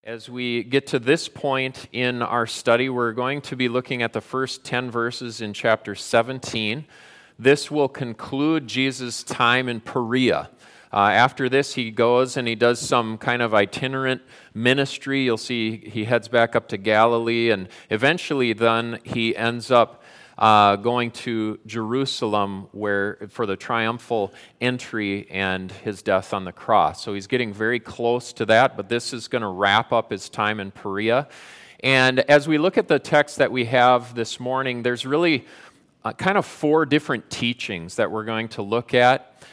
As we get to this point in our study, we're going to be looking at the first 10 verses in chapter 17. This will conclude Jesus' time in Perea. After this, he goes and he does some kind of itinerant ministry. You'll see he heads back up to Galilee, and eventually then he ends up going to Jerusalem for the triumphal entry and his death on the cross. So he's getting very close to that, but this is going to wrap up his time in Perea. And as we look at the text that we have this morning, there's really kind of four different teachings that we're going to look at.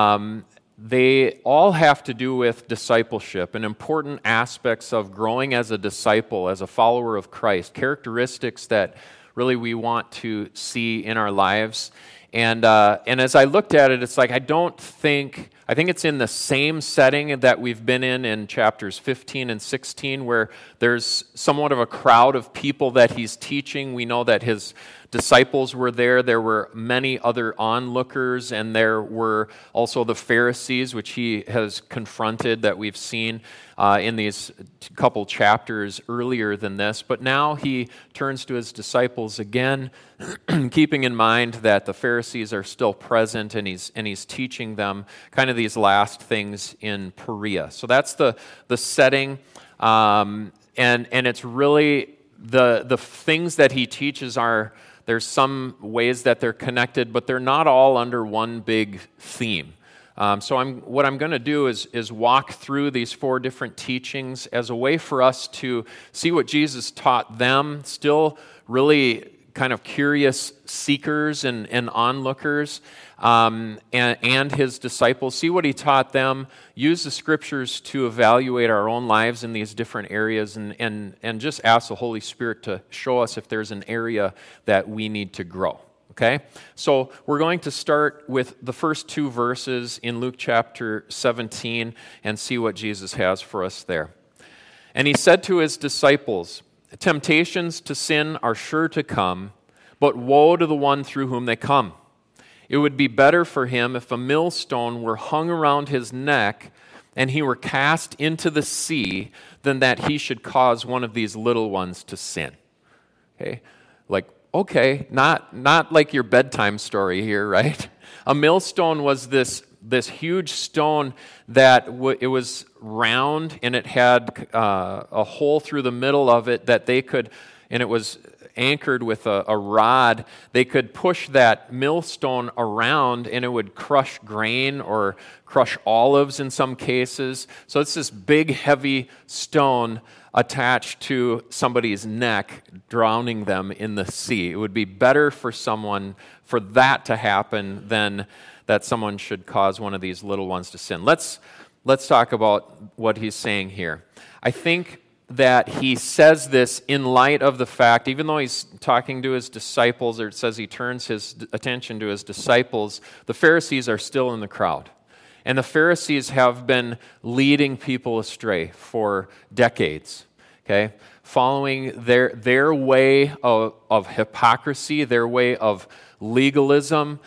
They all have to do with discipleship and important aspects of growing as a disciple, as a follower of Christ, characteristics that really we want to see in our lives. And as I looked at it, it's like I think it's in the same setting that we've been in chapters 15 and 16, where there's somewhat of a crowd of people that he's teaching. We know that his disciples were there. There were many other onlookers, and there were also the Pharisees, which he has confronted, that we've seen in these couple chapters earlier than this. But now he turns to his disciples again, keeping in mind that the Pharisees are still present, and he's teaching them kind of these last things in Perea. So that's the setting, and it's really the things that he teaches are. There's some ways that they're connected, but they're not all under one big theme. So what I'm going to do is walk through these four different teachings as a way for us to see what Jesus taught them, still really kind of curious seekers and onlookers, and his disciples, see what he taught them, use the scriptures to evaluate our own lives in these different areas, and just ask the Holy Spirit to show us if there's an area that we need to grow. Okay? So we're going to start with the first two verses in Luke chapter 17 and see what Jesus has for us there. And he said to his disciples, "Temptations to sin are sure to come, but woe to the one through whom they come. It would be better for him if a millstone were hung around his neck and he were cast into the sea than that he should cause one of these little ones to sin." Okay, not like your bedtime story here, right? A millstone was this huge stone that it was round, and it had a hole through the middle of it that they could, and it was anchored with a rod. They could push that millstone around, and it would crush grain or crush olives in some cases. So it's this big, heavy stone attached to somebody's neck, drowning them in the sea. It would be better for someone for that to happen than that someone should cause one of these little ones to sin. Let's talk about what he's saying here. I think that he says this in light of the fact, even though he's talking to his disciples, or it says he turns his attention to his disciples, the Pharisees are still in the crowd. And the Pharisees have been leading people astray for decades, okay? Following their way of hypocrisy, their way of legalism,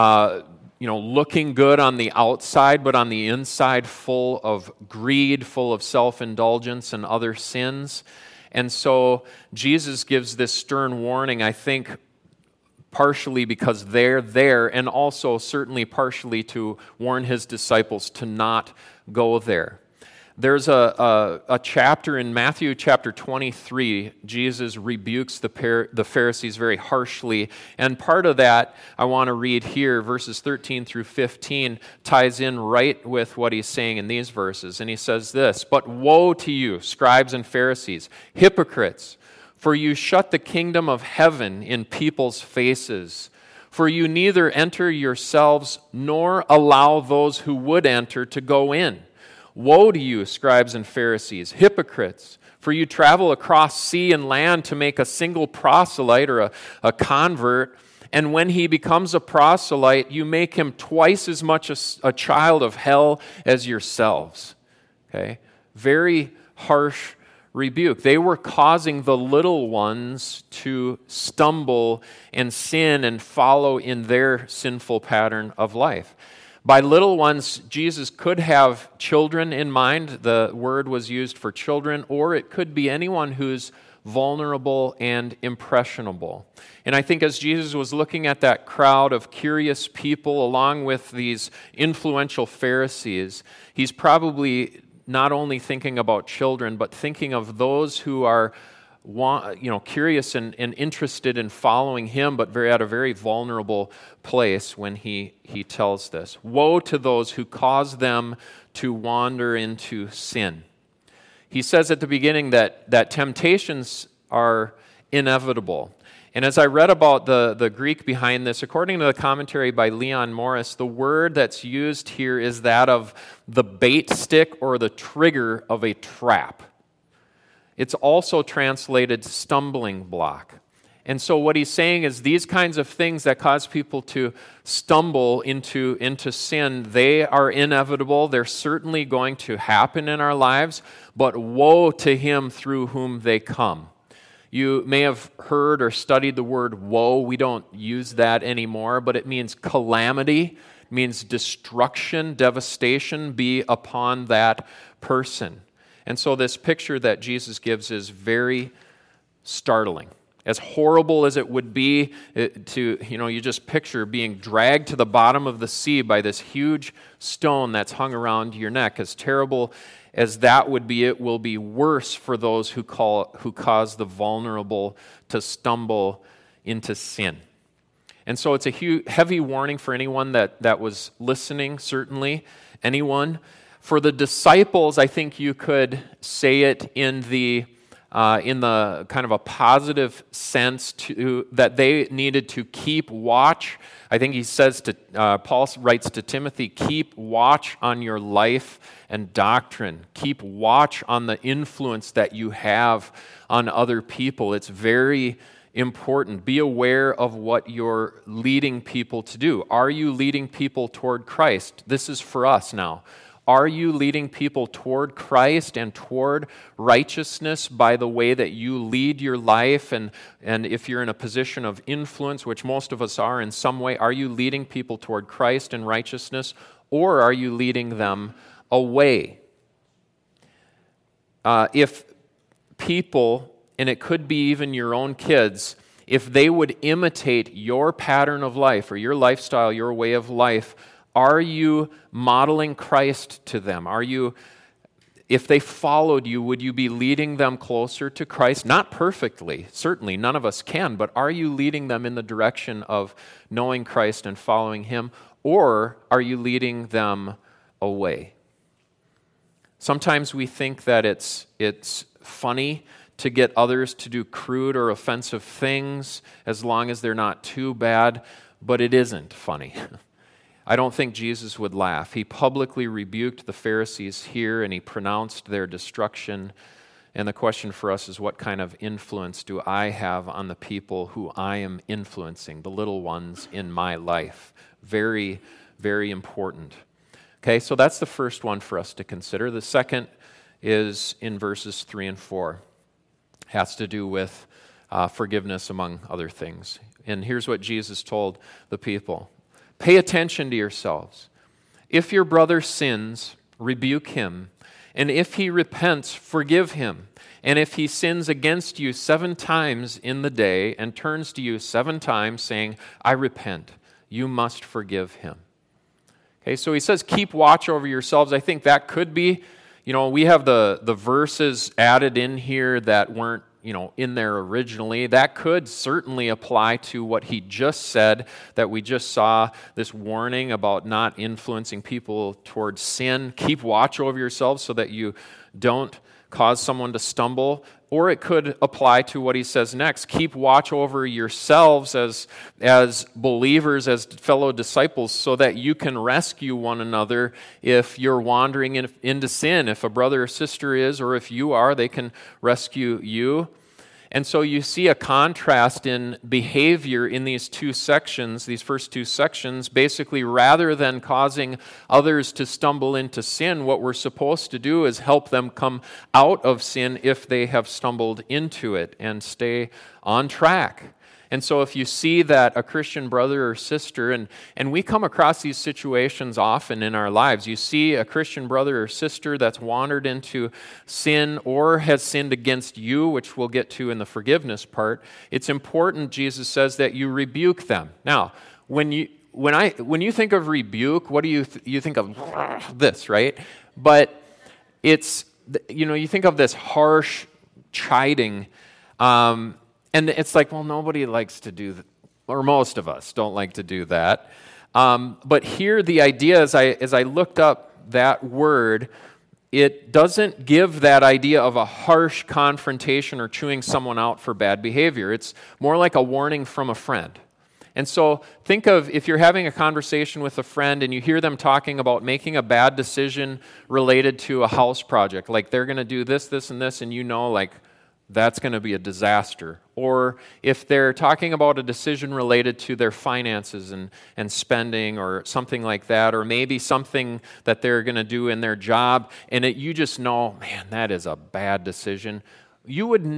looking good on the outside, but on the inside full of greed, full of self-indulgence and other sins. And so Jesus gives this stern warning, I think, partially because they're there, and also certainly partially to warn his disciples to not go there. There's a chapter in Matthew chapter 23, Jesus rebukes the Pharisees very harshly, and part of that I want to read here, verses 13 through 15, ties in right with what he's saying in these verses. And he says this, "But woe to you, scribes and Pharisees, hypocrites! For you shut the kingdom of heaven in people's faces. For you neither enter yourselves nor allow those who would enter to go in. Woe to you, scribes and Pharisees, hypocrites! For you travel across sea and land to make a single proselyte or a convert, and when he becomes a proselyte, you make him twice as much a child of hell as yourselves." Okay? Very harsh rebuke. They were causing the little ones to stumble and sin and follow in their sinful pattern of life. By little ones, Jesus could have children in mind. The word was used for children, or it could be anyone who's vulnerable and impressionable. And I think as Jesus was looking at that crowd of curious people along with these influential Pharisees, he's probably not only thinking about children, but thinking of those who are curious and interested in following him, but at a very vulnerable place when he tells this. Woe to those who cause them to wander into sin. He says at the beginning that temptations are inevitable. And as I read about the Greek behind this, according to the commentary by Leon Morris, the word that's used here is that of the bait stick or the trigger of a trap. It's also translated stumbling block. And so what he's saying is these kinds of things that cause people to stumble into sin, they are inevitable. They're certainly going to happen in our lives, but woe to him through whom they come. You may have heard or studied the word woe. We don't use that anymore, but it means calamity. It means destruction, devastation be upon that person. And so this picture that Jesus gives is very startling. As horrible as it would be you just picture being dragged to the bottom of the sea by this huge stone that's hung around your neck. As terrible as that would be, it will be worse for those who cause the vulnerable to stumble into sin. And so it's a heavy warning for anyone that was listening, certainly. Anyone. For the disciples, I think you could say it in the kind of a positive sense that they needed to keep watch. I think he says Paul writes to Timothy, keep watch on your life and doctrine. Keep watch on the influence that you have on other people. It's very important. Be aware of what you're leading people to do. Are you leading people toward Christ? This is for us now. Are you leading people toward Christ and toward righteousness by the way that you lead your life? And if you're in a position of influence, which most of us are in some way, are you leading people toward Christ and righteousness, or are you leading them away? If people, and it could be even your own kids, if they would imitate your pattern of life or your lifestyle, your way of life, are you modeling Christ to them? If they followed you, would you be leading them closer to Christ? Not perfectly, certainly, none of us can, but are you leading them in the direction of knowing Christ and following him, or are you leading them away? Sometimes we think that it's funny to get others to do crude or offensive things as long as they're not too bad, but it isn't funny. I don't think Jesus would laugh. He publicly rebuked the Pharisees here, and he pronounced their destruction. And the question for us is, what kind of influence do I have on the people who I am influencing, the little ones in my life? Very, very important. Okay, so that's the first one for us to consider. The second is in verses 3 and 4. It has to do with forgiveness, among other things. And here's what Jesus told the people. Pay attention to yourselves. If your brother sins, rebuke him. And if he repents, forgive him. And if he sins against you 7 times in the day and turns to you 7 times saying, I repent, you must forgive him. Okay, so he says, keep watch over yourselves. I think that could be, we have the verses added in here that weren't, in there originally. That could certainly apply to what he just said, that we just saw, this warning about not influencing people towards sin. Keep watch over yourselves so that you don't cause someone to stumble. Or it could apply to what he says next. Keep watch over yourselves as believers, as fellow disciples, so that you can rescue one another if you're wandering into sin. If a brother or sister is, or if you are, they can rescue you. And so you see a contrast in behavior in these two sections, these first two sections. Basically, rather than causing others to stumble into sin, what we're supposed to do is help them come out of sin if they have stumbled into it and stay on track. And so if you see that a Christian brother or sister, and we come across these situations often in our lives, you see a Christian brother or sister that's wandered into sin or has sinned against you, which we'll get to in the forgiveness part, it's important, Jesus says, that you rebuke them. Now, when you think of rebuke, what do you think of? This, right? But it's, you think of this harsh chiding, and it's like, well, nobody likes to do that, or most of us don't like to do that. But here the idea, as I looked up that word, it doesn't give that idea of a harsh confrontation or chewing someone out for bad behavior. It's more like a warning from a friend. And so think of if you're having a conversation with a friend and you hear them talking about making a bad decision related to a house project, like they're going to do this, this, and this, and like, that's going to be a disaster. Or if they're talking about a decision related to their finances and spending or something like that, or maybe something that they're going to do in their job, and you just know, man, that is a bad decision, you would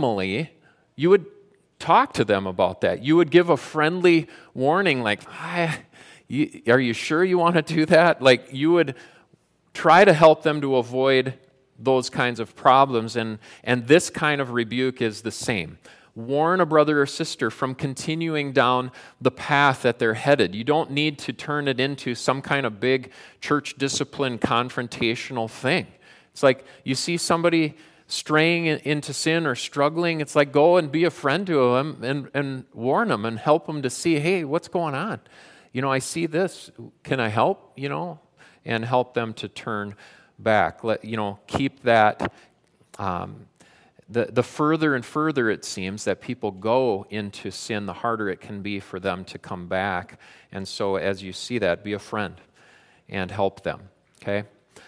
talk to them about that. You would give a friendly warning like, are you sure you want to do that? Like, you would try to help them to avoid those kinds of problems, and this kind of rebuke is the same. Warn a brother or sister from continuing down the path that they're headed. You don't need to turn it into some kind of big church discipline confrontational thing. It's like you see somebody straying into sin or struggling, it's like go and be a friend to them and warn them and help them to see, hey, what's going on? I see this. Can I help? And help them to turn back. Keep that. The further and further it seems that people go into sin, the harder it can be for them to come back. And so as you see that, be a friend and help them. Okay?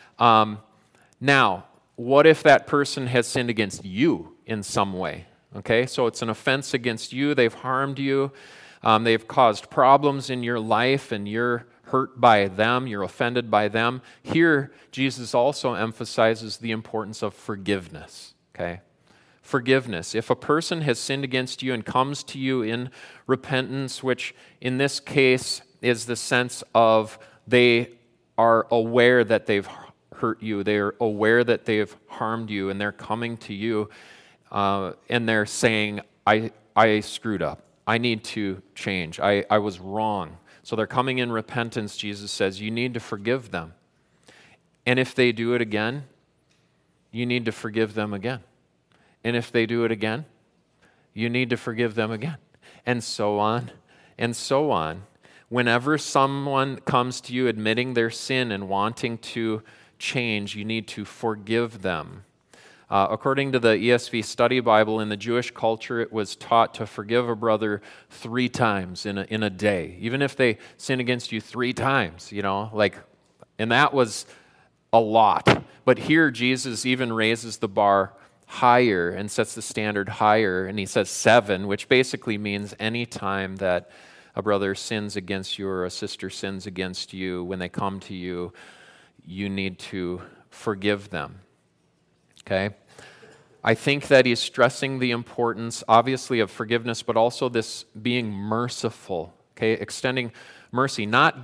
Now, what if that person has sinned against you in some way? Okay, so it's an offense against you. They've harmed you. They've caused problems in your life, and you're hurt by them, you're offended by them. Here, Jesus also emphasizes the importance of forgiveness, okay? Forgiveness. If a person has sinned against you and comes to you in repentance, which in this case is the sense of they are aware that they've hurt you, they're aware that they've harmed you, and they're coming to you and they're saying, I screwed up. I need to change. I was wrong. So they're coming in repentance. Jesus says, you need to forgive them. And if they do it again, you need to forgive them again. And if they do it again, you need to forgive them again. And so on, and so on. Whenever someone comes to you admitting their sin and wanting to change, you need to forgive them. According to the ESV Study Bible, in the Jewish culture, it was taught to forgive a brother 3 times in a day, even if they sin against you 3 times, and that was a lot. But here, Jesus even raises the bar higher and sets the standard higher, and he says 7, which basically means any time that a brother sins against you or a sister sins against you, when they come to you, you need to forgive them. Okay? I think that he's stressing the importance, obviously, of forgiveness, but also this being merciful, okay? Extending mercy, not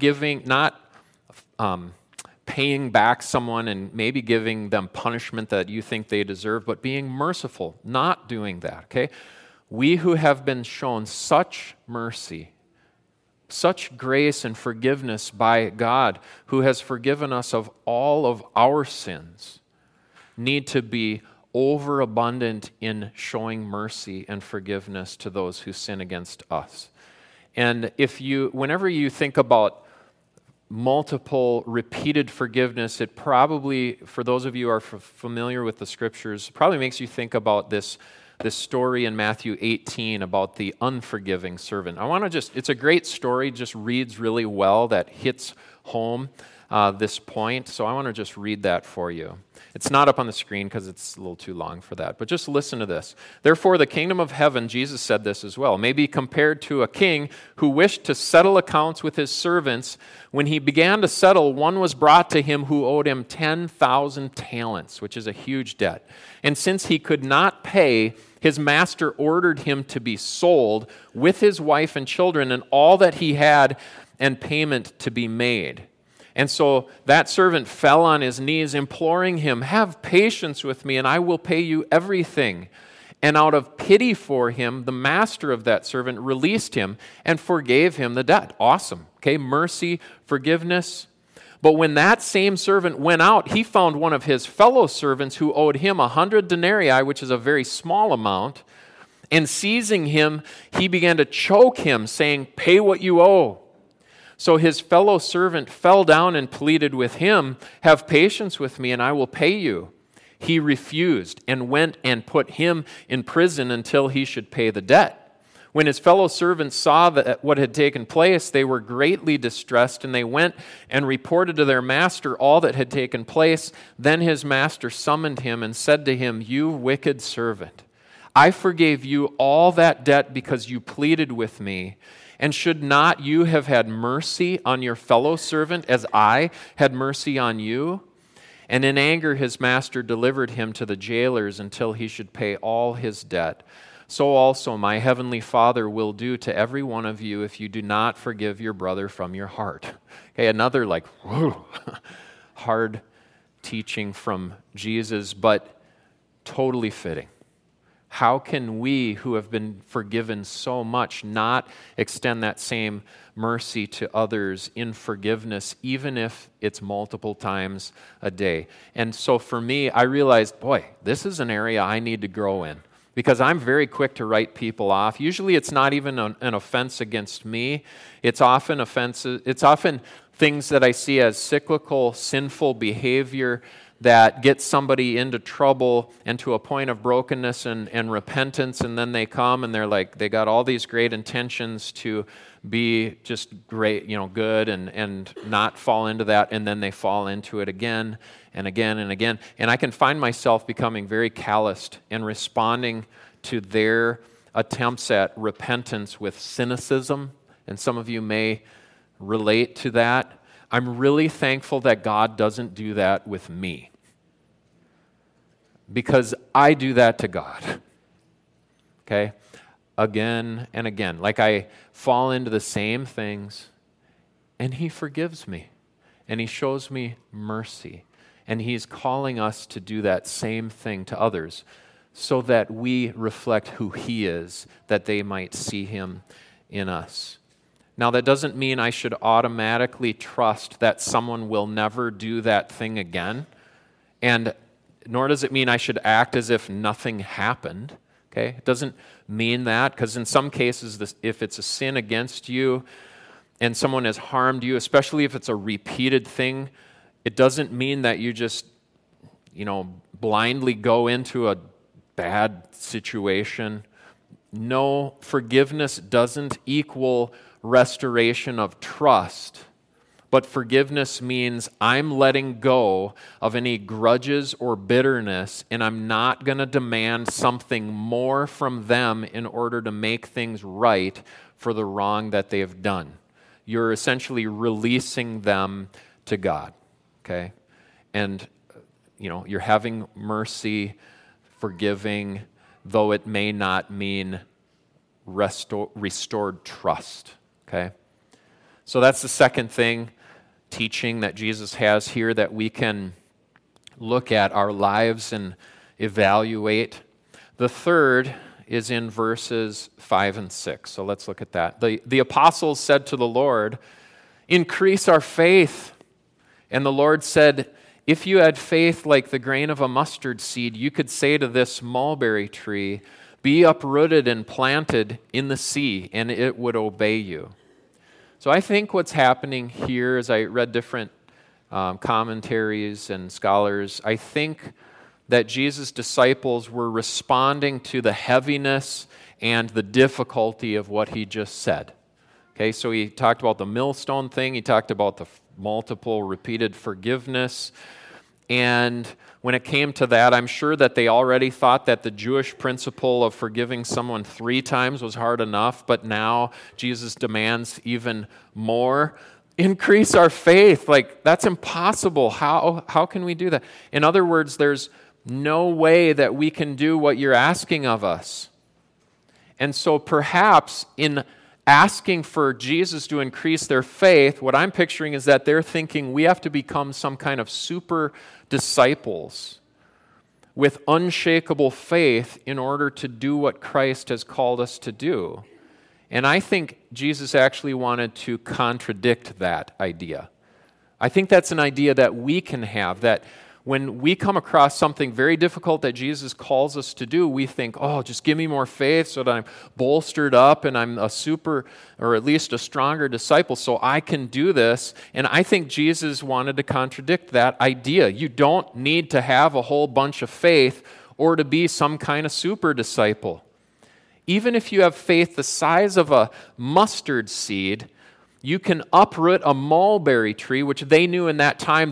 paying back someone and maybe giving them punishment that you think they deserve, but being merciful, not doing that, okay? We who have been shown such mercy, such grace and forgiveness by God, who has forgiven us of all of our sins, need to be overabundant in showing mercy and forgiveness to those who sin against us. And whenever you think about multiple repeated forgiveness, it probably, for those of you who are familiar with the scriptures, probably makes you think about this story in Matthew 18 about the unforgiving servant. It's a great story, just reads really well, that hits home. this point, so I want to just read that for you. It's not up on the screen because it's a little too long for that, but just listen to this. Therefore, the kingdom of heaven, Jesus said this as well, may be compared to a king who wished to settle accounts with his servants. When he began to settle, one was brought to him who owed him 10,000 talents, which is a huge debt. And since he could not pay, his master ordered him to be sold with his wife and children and all that he had, and payment to be made. And so that servant fell on his knees, imploring him, "Have patience with me, and I will pay you everything." And out of pity for him, the master of that servant released him and forgave him the debt. Awesome. Okay, mercy, forgiveness. But when that same servant went out, he found one of his fellow servants who owed him 100 denarii, which is a very small amount. And seizing him, he began to choke him, saying, "Pay what you owe." So his fellow servant fell down and pleaded with him, "Have patience with me, and I will pay you." He refused and went and put him in prison until he should pay the debt. When his fellow servants saw that what had taken place, they were greatly distressed, and they went and reported to their master all that had taken place. Then his master summoned him and said to him, "You wicked servant, I forgave you all that debt because you pleaded with me. And should not you have had mercy on your fellow servant as I had mercy on you?" And in anger his master delivered him to the jailers until he should pay all his debt. So also my heavenly Father will do to every one of you if you do not forgive your brother from your heart. Okay, another hard teaching from Jesus, but totally fitting. How can we who have been forgiven so much not extend that same mercy to others in forgiveness, even if it's multiple times a day? And so for me, I realized, boy, this is an area I need to grow in, because I'm very quick to write people off. Usually it's not even an offense against me. It's often offenses. It's often things that I see as cyclical, sinful behavior that gets somebody into trouble and to a point of brokenness and repentance, and then they come and they're like, they got all these great intentions to be just great, good and not fall into that, and then they fall into it again and again and again. And I can find myself becoming very calloused and responding to their attempts at repentance with cynicism, and some of you may relate to that. I'm really thankful that God doesn't do that with me, because I do that to God, okay? Again and again. Like I fall into the same things, and He forgives me, and He shows me mercy, and He's calling us to do that same thing to others so that we reflect who He is, that they might see Him in us. Now, that doesn't mean I should automatically trust that someone will never do that thing again, and nor does it mean I should act as if nothing happened, okay? It doesn't mean that, because in some cases, if it's a sin against you and someone has harmed you, especially if it's a repeated thing, it doesn't mean that you just, blindly go into a bad situation. No, forgiveness doesn't equal restoration of trust, but forgiveness means I'm letting go of any grudges or bitterness, and I'm not going to demand something more from them in order to make things right for the wrong that they've done. You're essentially releasing them to God, okay? And, you're having mercy, forgiving, though it may not mean restored trust. Okay? So that's the second teaching that Jesus has here that we can look at our lives and evaluate. The third is in verses 5 and 6. So let's look at that. The apostles said to the Lord, "Increase our faith." And the Lord said, "If you had faith like the grain of a mustard seed, you could say to this mulberry tree, 'Be uprooted and planted in the sea,' and it would obey you." So I think what's happening here, as I read different commentaries and scholars, I think that Jesus' disciples were responding to the heaviness and the difficulty of what He just said. Okay, so he talked about the millstone thing. He talked about the multiple repeated forgiveness. And when it came to that, I'm sure that they already thought that the Jewish principle of forgiving someone 3 times was hard enough, but now Jesus demands even more. Increase our faith. Like, that's impossible. How can we do that? In other words, there's no way that we can do what you're asking of us. And so perhaps in asking for Jesus to increase their faith, what I'm picturing is that they're thinking we have to become some kind of super disciples with unshakable faith in order to do what Christ has called us to do. And I think Jesus actually wanted to contradict that idea. I think that's an idea that we can have, that when we come across something very difficult that Jesus calls us to do, we think, oh, just give me more faith so that I'm bolstered up and I'm a super, or at least a stronger disciple so I can do this. And I think Jesus wanted to contradict that idea. You don't need to have a whole bunch of faith or to be some kind of super disciple. Even if you have faith the size of a mustard seed, you can uproot a mulberry tree, which they knew in that time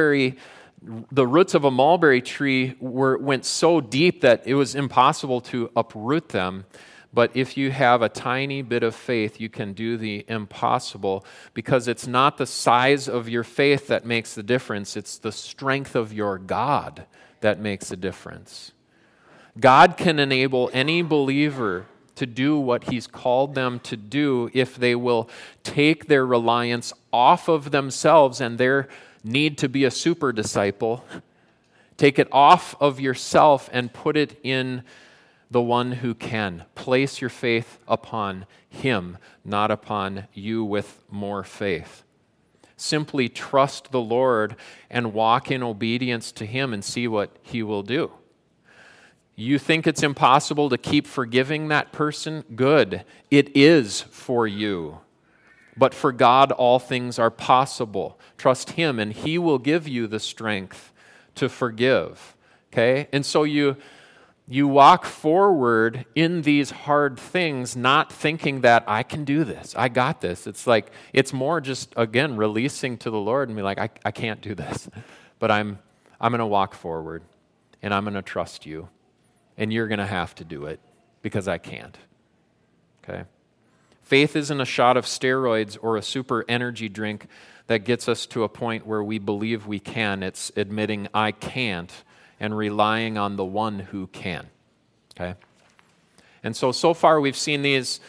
the roots of a mulberry tree went so deep that it was impossible to uproot them. But if you have a tiny bit of faith, you can do the impossible, because it's not the size of your faith that makes the difference. It's the strength of your God that makes a difference. God can enable any believer to do what He's called them to do if they will take their reliance off of themselves and their need to be a super disciple. Take it off of yourself and put it in the one who can. Place your faith upon Him, not upon you with more faith. Simply trust the Lord and walk in obedience to Him and see what He will do. You think it's impossible to keep forgiving that person? Good. It is for you. But for God, all things are possible. Trust Him, and He will give you the strength to forgive. Okay? And so you walk forward in these hard things, not thinking that I can do this, I got this. It's more just, again, releasing to the Lord and be like, I can't do this, but I'm going to walk forward, and I'm going to trust you, and you're going to have to do it because I can't. Okay? Faith isn't a shot of steroids or a super energy drink that gets us to a point where we believe we can. It's admitting I can't and relying on the one who can. Okay? And so far we've seen these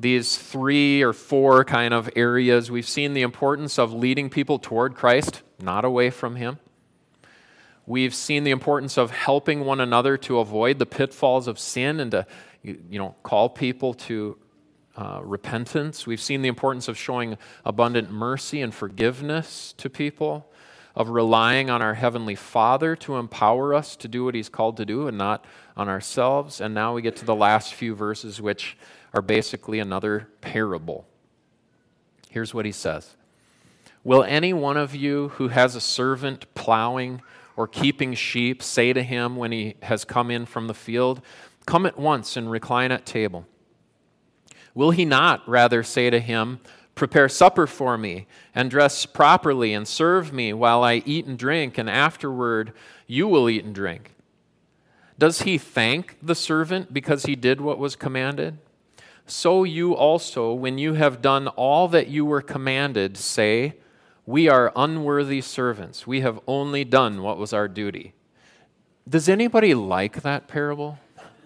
3 or 4 kind of areas. We've seen the importance of leading people toward Christ, not away from Him. We've seen the importance of helping one another to avoid the pitfalls of sin and to call people to repentance. We've seen the importance of showing abundant mercy and forgiveness to people, of relying on our Heavenly Father to empower us to do what He's called to do and not on ourselves. And now we get to the last few verses, which are basically another parable. Here's what He says. Will any one of you who has a servant plowing or keeping sheep say to him when he has come in from the field, "Come at once and recline at table"? Will he not rather say to him, "Prepare supper for me, and dress properly, and serve me while I eat and drink, and afterward you will eat and drink"? Does he thank the servant because he did what was commanded? So you also, when you have done all that you were commanded, say, "We are unworthy servants. We have only done what was our duty." Does anybody like that parable?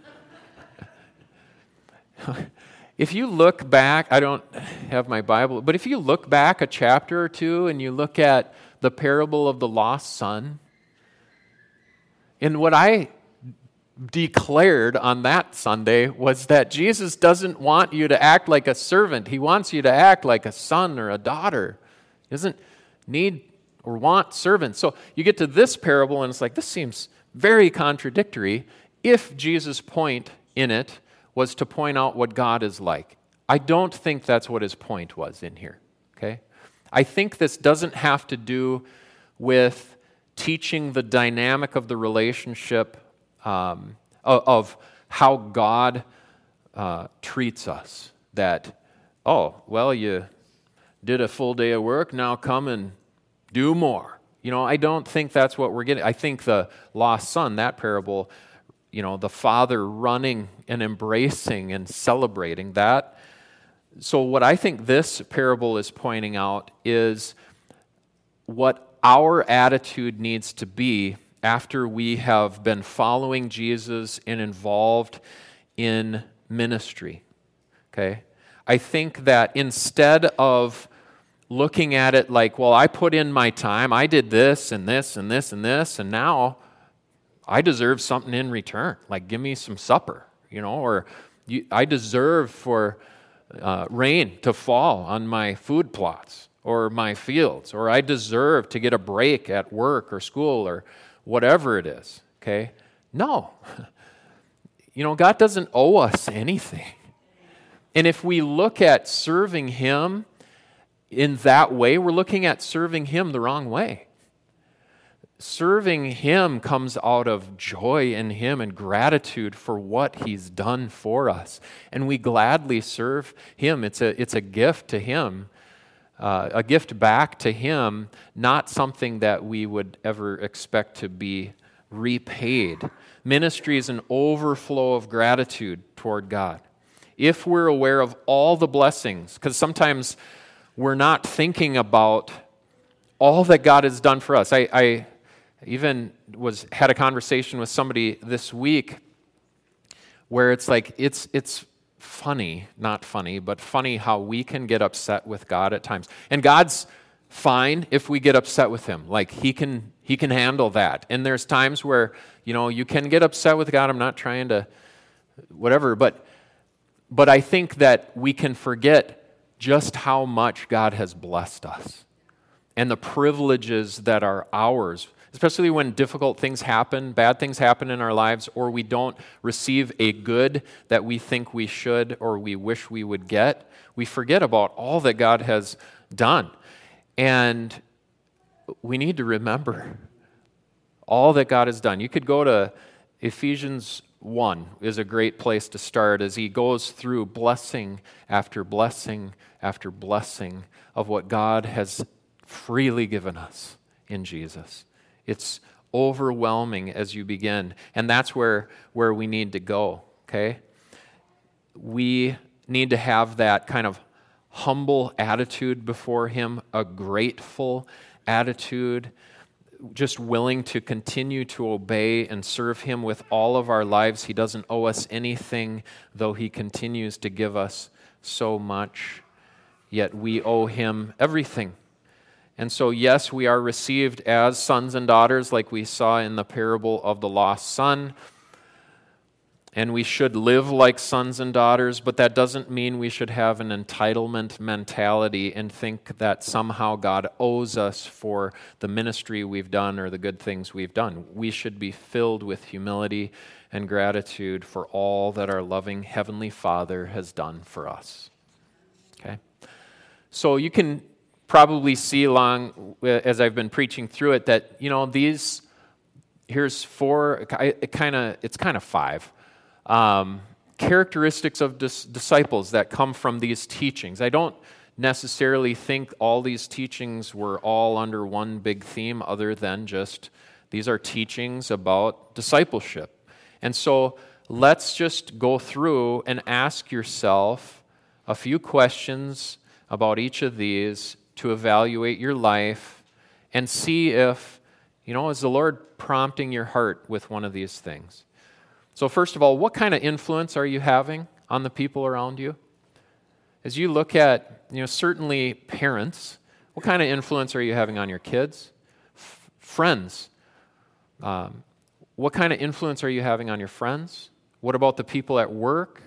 If you look back, I don't have my Bible, but if you look back a chapter or two and you look at the parable of the lost son, and what I declared on that Sunday was that Jesus doesn't want you to act like a servant. He wants you to act like a son or a daughter. He doesn't need or want servants. So you get to this parable and it's like, this seems very contradictory if Jesus' point in it was to point out what God is like. I don't think that's what His point was in here, okay? I think this doesn't have to do with teaching the dynamic of the relationship of how God treats us, that oh, well, you did a full day of work, now come and do more. I don't think that's what we're getting. I think the lost son, that parable, the father running and embracing and celebrating that. So what I think this parable is pointing out is what our attitude needs to be after we have been following Jesus and involved in ministry. Okay? I think that instead of looking at it like, well, I put in my time, I did this and this and this and this, and now I deserve something in return. Like, give me some supper, or I deserve for rain to fall on my food plots or my fields, or I deserve to get a break at work or school or whatever it is, okay? No. God doesn't owe us anything. And if we look at serving Him in that way, we're looking at serving Him the wrong way. Serving Him comes out of joy in Him and gratitude for what He's done for us. And we gladly serve Him. It's a gift to Him, a gift back to Him, not something that we would ever expect to be repaid. Ministry is an overflow of gratitude toward God. If we're aware of all the blessings, because sometimes we're not thinking about all that God has done for us. I even had a conversation with somebody this week where it's like, it's funny, not funny, but funny how we can get upset with God at times. And God's fine if we get upset with Him. Like, He can handle that. And there's times where, you can get upset with God. I'm not trying to whatever, but I think that we can forget just how much God has blessed us and the privileges that are ours, especially when difficult things happen, bad things happen in our lives, or we don't receive a good that we think we should or we wish we would get. We forget about all that God has done. And we need to remember all that God has done. You could go to Ephesians 1 is a great place to start as he goes through blessing after blessing after blessing of what God has freely given us in Jesus. It's overwhelming as you begin, and that's where we need to go, okay? We need to have that kind of humble attitude before Him, a grateful attitude, just willing to continue to obey and serve Him with all of our lives. He doesn't owe us anything, though He continues to give us so much, yet we owe Him everything. And so, yes, we are received as sons and daughters, like we saw in the parable of the lost son, and we should live like sons and daughters, but that doesn't mean we should have an entitlement mentality and think that somehow God owes us for the ministry we've done or the good things we've done. We should be filled with humility and gratitude for all that our loving Heavenly Father has done for us. Okay? So you can probably see along as I've been preaching through it that, here's four, it's kind of five. Characteristics of disciples that come from these teachings. I don't necessarily think all these teachings were all under one big theme other than just these are teachings about discipleship. And so let's just go through and ask yourself a few questions about each of these to evaluate your life and see if, is the Lord prompting your heart with one of these things? So first of all, what kind of influence are you having on the people around you? As you look at, certainly parents, what kind of influence are you having on your kids? Friends, what kind of influence are you having on your friends? What about the people at work?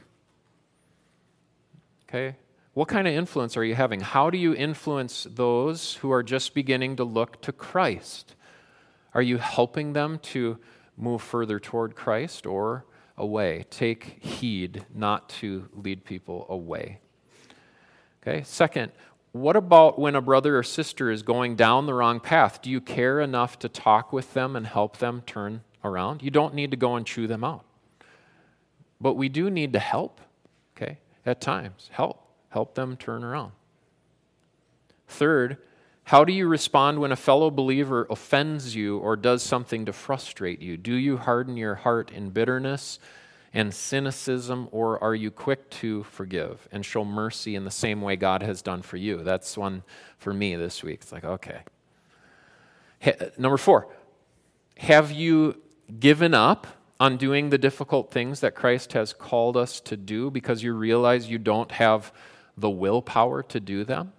Okay, what kind of influence are you having? How do you influence those who are just beginning to look to Christ? Are you helping them to move further toward Christ or away? Take heed not to lead people away. Okay, second, what about when a brother or sister is going down the wrong path? Do you care enough to talk with them and help them turn around? You don't need to go and chew them out. But we do need to help, okay, at times, help. Help them turn around. Third, how do you respond when a fellow believer offends you or does something to frustrate you? Do you harden your heart in bitterness and cynicism, or are you quick to forgive and show mercy in the same way God has done for you? That's one for me this week. It's like, okay. Number 4, have you given up on doing the difficult things that Christ has called us to do because you realize you don't have the willpower to do them?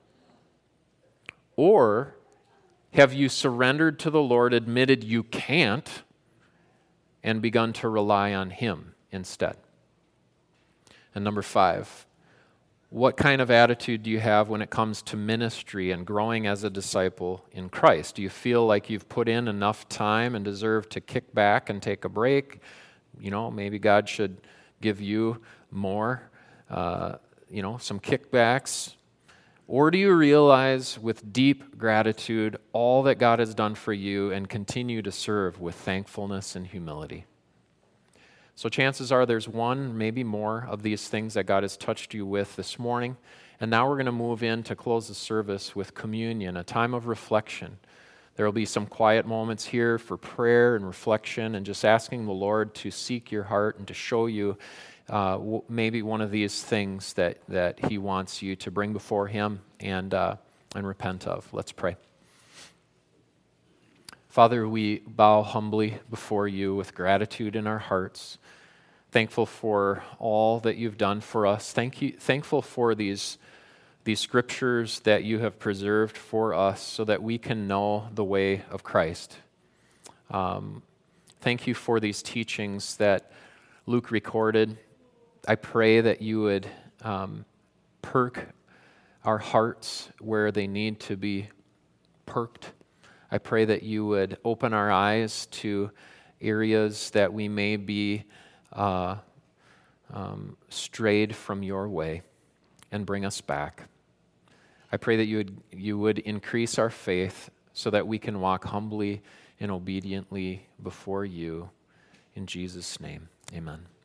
Or have you surrendered to the Lord, admitted you can't, and begun to rely on Him instead? And number 5, what kind of attitude do you have when it comes to ministry and growing as a disciple in Christ? Do you feel like you've put in enough time and deserve to kick back and take a break? Maybe God should give you more, some kickbacks. Or do you realize with deep gratitude all that God has done for you and continue to serve with thankfulness and humility? So chances are there's one, maybe more, of these things that God has touched you with this morning. And now we're going to move in to close the service with communion, a time of reflection. There will be some quiet moments here for prayer and reflection and just asking the Lord to seek your heart and to show you maybe one of these things that He wants you to bring before Him and repent of. Let's pray. Father, we bow humbly before You with gratitude in our hearts, thankful for all that You've done for us. Thankful for these scriptures that You have preserved for us so that we can know the way of Christ. Thank You for these teachings that Luke recorded. I pray that You would perk our hearts where they need to be perked. I pray that You would open our eyes to areas that we may be strayed from Your way and bring us back. I pray that you would increase our faith so that we can walk humbly and obediently before You. In Jesus' name, amen.